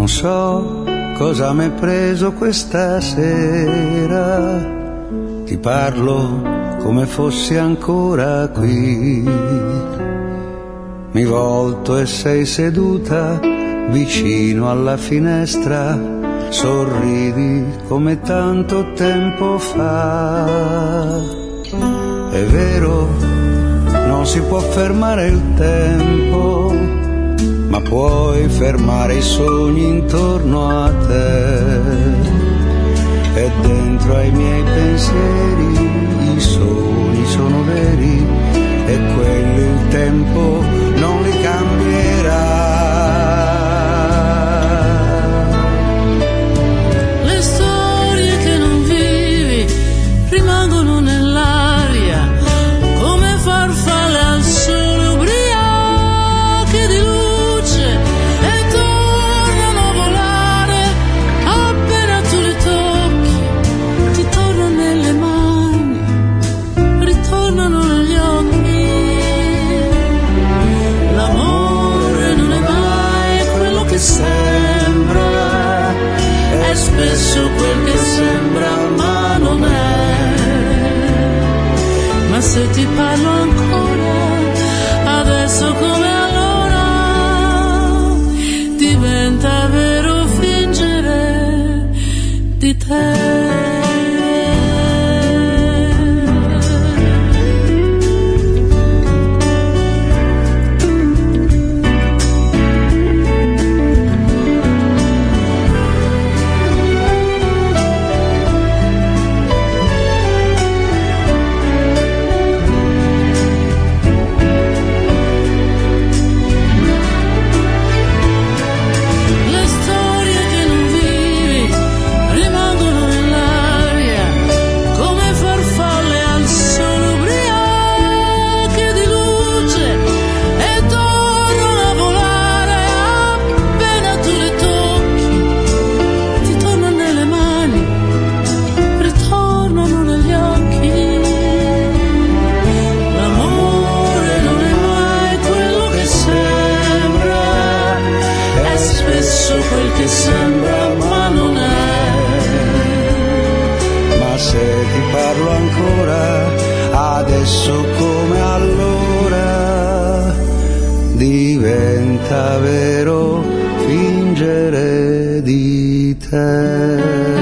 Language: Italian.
Non so cosa m'è preso questa sera, ti parlo come fossi ancora qui. Mi volto e sei seduta vicino alla finestra, sorridi come tanto tempo fa. È vero, non si può fermare il tempo, ma puoi fermare i sogni intorno a te. E dentro ai miei pensieri i sogni sono veri, e quelli il tempo non li cambierà. Le storie che non vivi rimangono nell'aria come farfalle al sole ubriache di luce, e tornano a volare appena tu le tocchi. Ti tornano nelle mani, ritornano negli occhi. L'amore non è mai quello che sembra, è spesso quel che sembra ma non è. Ma se ti parlo ancora, adesso come allora, diventa vero fingere di te. Le storie che non vivi rimangono nell'aria come farfalle al sole ubriache di luce, e tornano a volare appena tu le tocchi. Ti tornano nelle mani, ritornano negli occhi. L'amore non è mai quello che sembra, è spesso quel che sembra ma non è. Ma se ti parlo ancora, adesso come allora, diventa vero fingere di te.